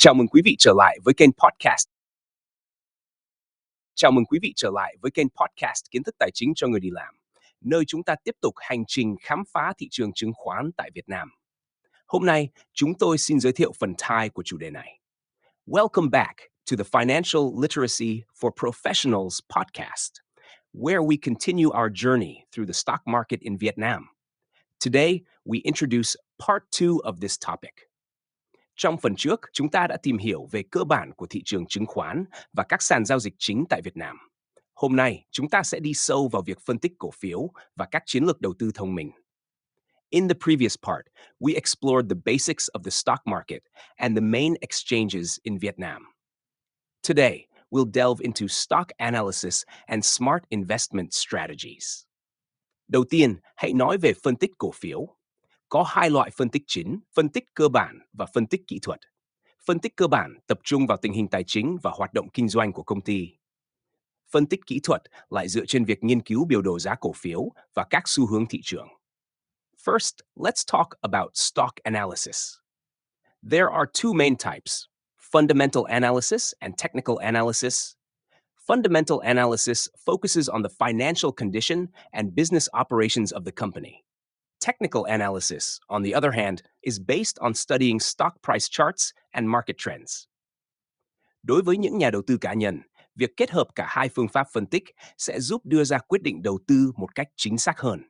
Chào mừng quý vị trở lại với kênh podcast. Chào mừng quý vị trở lại với kênh podcast Kiến thức tài chính cho người đi làm, nơi chúng ta tiếp tục hành trình khám phá thị trường chứng khoán tại Việt Nam. Hôm nay, chúng tôi xin giới thiệu phần 2 của chủ đề này. Welcome back to the Financial Literacy for Professionals podcast, where we continue our journey through the stock market in Vietnam. Today, we introduce part 2 of this topic. Trong phần trước, chúng ta đã tìm hiểu về cơ bản của thị trường chứng khoán và các sàn giao dịch chính tại Việt Nam. Hôm nay, chúng ta sẽ đi sâu vào việc phân tích cổ phiếu và các chiến lược đầu tư thông minh. In the previous part, we explored the basics of the stock market and the main exchanges in Vietnam. Today, we'll delve into stock analysis and smart investment strategies. Đầu tiên, hãy nói về phân tích cổ phiếu. Có hai loại phân tích chính, phân tích cơ bản và phân tích kỹ thuật. Phân tích cơ bản tập trung vào tình hình tài chính và hoạt động kinh doanh của công ty. Phân tích kỹ thuật lại dựa trên việc nghiên cứu biểu đồ giá cổ phiếu và các xu hướng thị trường. First, let's talk about stock analysis. There are two main types, fundamental analysis and technical analysis. Fundamental analysis focuses on the financial condition and business operations of the company. Technical analysis, on the other hand, is based on studying stock price charts and market trends. Đối với những nhà đầu tư cá nhân, việc kết hợp cả hai phương pháp phân tích sẽ giúp đưa ra quyết định đầu tư một cách chính xác hơn.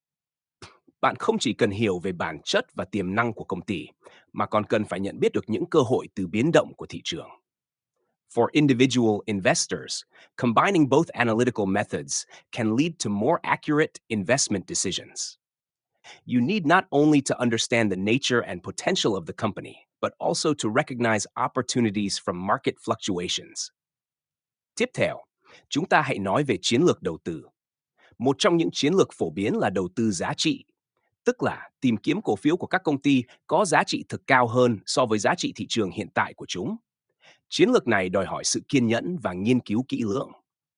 Bạn không chỉ cần hiểu về bản chất và tiềm năng của công ty, mà còn cần phải nhận biết được những cơ hội từ biến động của thị trường. For individual investors, combining both analytical methods can lead to more accurate investment decisions. You need not only to understand the nature and potential of the company, but also to recognize opportunities from market fluctuations. Tiếp theo, chúng ta hãy nói về chiến lược đầu tư. Một trong những chiến lược phổ biến là đầu tư giá trị, tức là tìm kiếm cổ phiếu của các công ty có giá trị thực cao hơn so với giá trị thị trường hiện tại của chúng. Chiến lược này đòi hỏi sự kiên nhẫn và nghiên cứu kỹ lưỡng.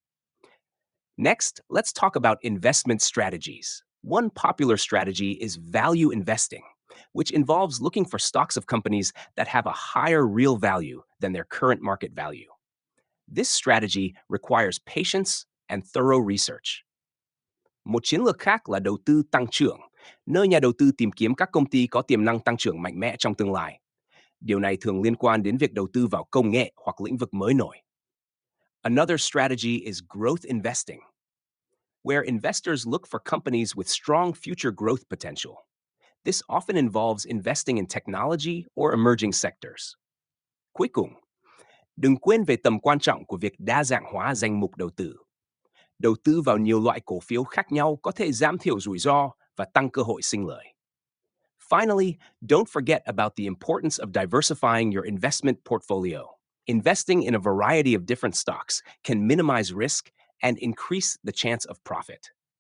Next, let's talk about investment strategies. One popular strategy is value investing, which involves looking for stocks of companies that have a higher real value than their current market value. This strategy requires patience and thorough research. Một chiến lược khác là đầu tư tăng trưởng, nơi nhà đầu tư tìm kiếm các công ty có tiềm năng tăng trưởng mạnh mẽ trong tương lai. Điều này thường liên quan đến việc đầu tư vào công nghệ hoặc lĩnh vực mới nổi. Another strategy is growth investing, where investors look for companies with strong future growth potential. This often involves investing in technology or emerging sectors. Cuối cùng, đừng quên về tầm quan trọng của việc đa dạng hóa danh mục đầu tư. Đầu tư vào nhiều loại cổ phiếu khác nhau có thể giảm thiểu rủi ro và tăng cơ hội sinh lời. Finally, don't forget about the importance of diversifying your investment portfolio. Investing in a variety of different stocks can minimize risk and increase the chance of profit.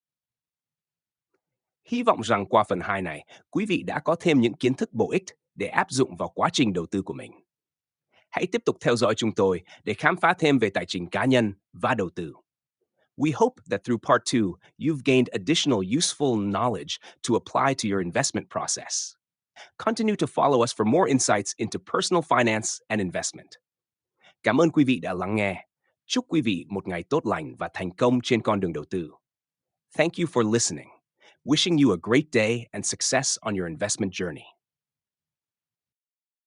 Hy vọng rằng qua phần 2 này, quý vị đã có thêm những kiến thức bổ ích để áp dụng vào quá trình đầu tư của mình. Hãy tiếp tục theo dõi chúng tôi để khám phá thêm về tài chính cá nhân và đầu tư. We hope that through part 2, you've gained additional useful knowledge to apply to your investment process. Continue to follow us for more insights into personal finance and investment. Cảm ơn quý vị đã lắng nghe. Chúc quý vị một ngày tốt lành và thành công trên con đường đầu tư. Thank you for listening. Wishing you a great day and success on your investment journey.